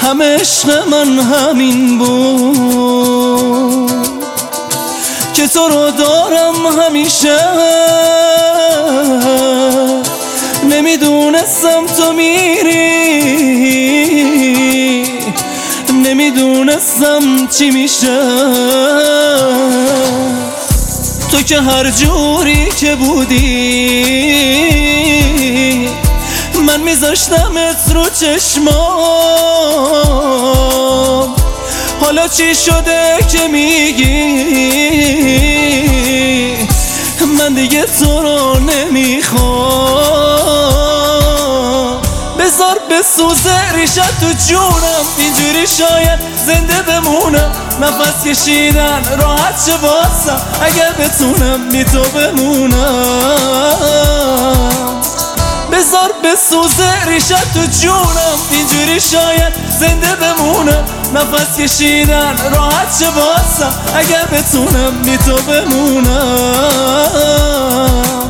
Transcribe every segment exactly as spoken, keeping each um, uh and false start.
همه عشق من همین بود که تو رو دارم همیشه. نمیدونستم تو میری، نمیدونستم چی میشه. تو که هر جوری که بودی من میذاشتمت رو چشمام. حالا چی شده که میگی من دیگه تو رو نمیخوام؟ بذار بسوزه ریشت تو جونم، اینجوری شاید زنده بمونم. نفس کشیدن راحت شه واسم اگر بتونم بی تو بمونم. بذار بسوزه ریشت تو جونم، اینجوری شاید زنده بمونم. نفس کشیدن راحت شه واسم اگر بتونم بی تو بمونم.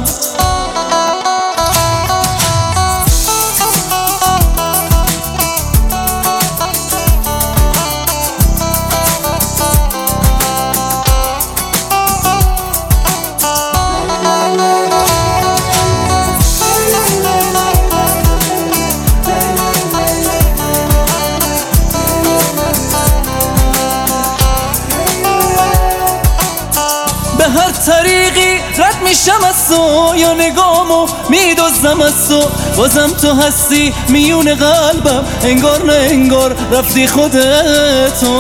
هر طریقی رد میشم از تو، یا نگامو میدوزم از تو. بازم تو هستی میون قلبم، انگار نه انگار رفتی خودتو.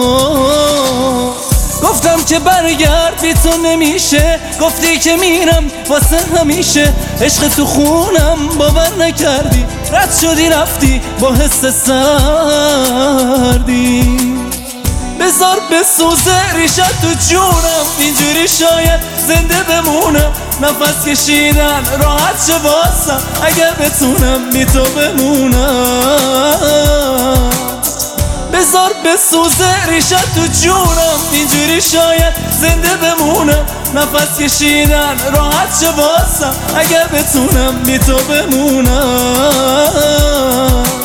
گفتم که برگرد بی تو نمیشه، گفتی که میرم واسه همیشه. عشق تو خونم باور نکردی، رد شدی رفتی با حس سردی. بذار بسوزه ریشت تو جونم، اینجوری شاید زنده بمونم. نفس کشیدن راحت شه واسم اگر بتونم بی تو بمونم. بذار بسوزه ریشت تو جونم، اینجوری شاید زنده بمونم. نفس کشیدن راحت شه واسم اگر بتونم بی تو بمونم.